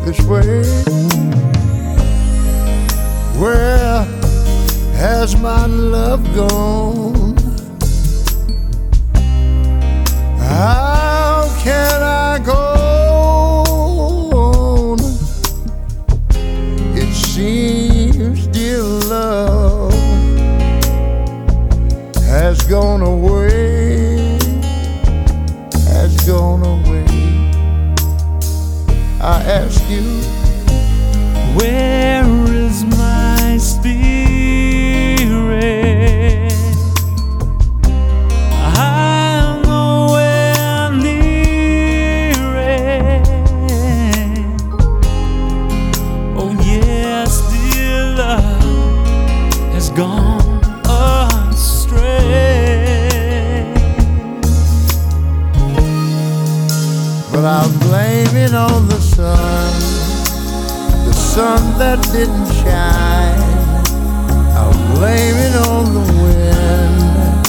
this way. Where has my love gone? How can I go on? It seems, dear love, has gone away, has gone away. I ask you, where is my spirit? I'm nowhere near it. Oh yes, dear love has gone astray. but I'll blame it on the sun that didn't shine. I'll blame it on the wind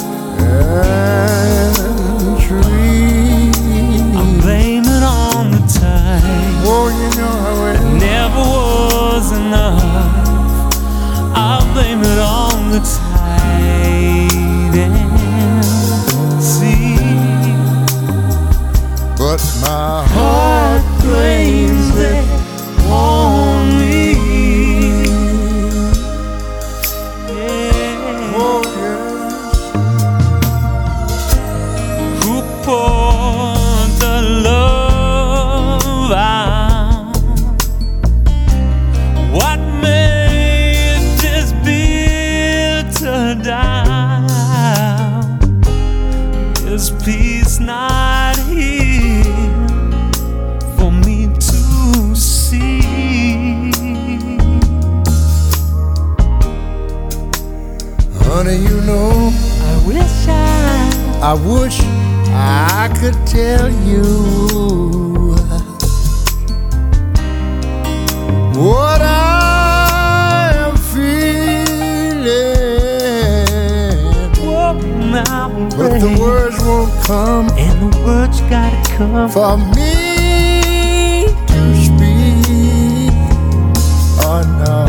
and trees. I'll blame it on the time. Oh, you know how it never was enough. I'll blame it on the tide and sea. But my heart blames it on me. Yeah. Oh yes. Who poured the love out? What made this bitter down? Is peace not here for me to see? Honey, you know, I wish I could tell you what I am feeling. Whoa, now, But the words won't come, and the words gotta come for me to speak. Oh no.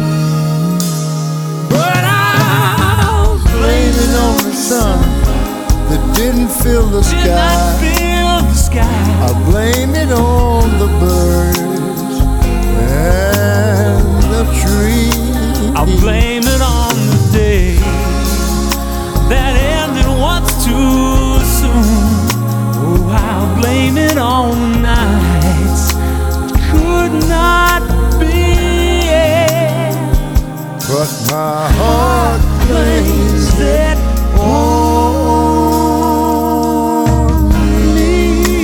But I'll blame it on the sun that didn't fill the did not sky. feel the sky. I blame it on the birds and the trees. I'll blame it on the day that ended once too soon. Oh, I'll blame it on the nights that could not be. But my heart blames it on me.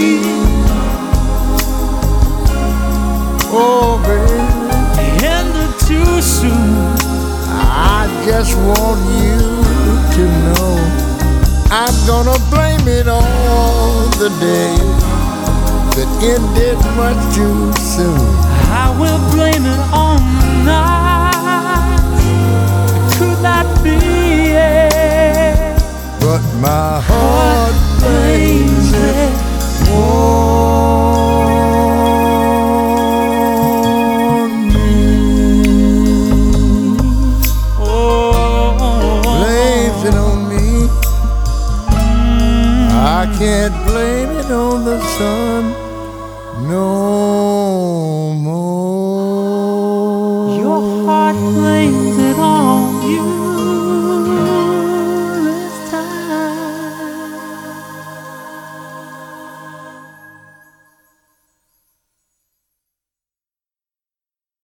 Oh, baby, It ended too soon. I just want you to know I'm gonna blame it on the day that ended much too soon. I will blame it on the nights that could not be. But my heart blames it on me. Oh, Blames it on me. I can't blame it on the sun no more.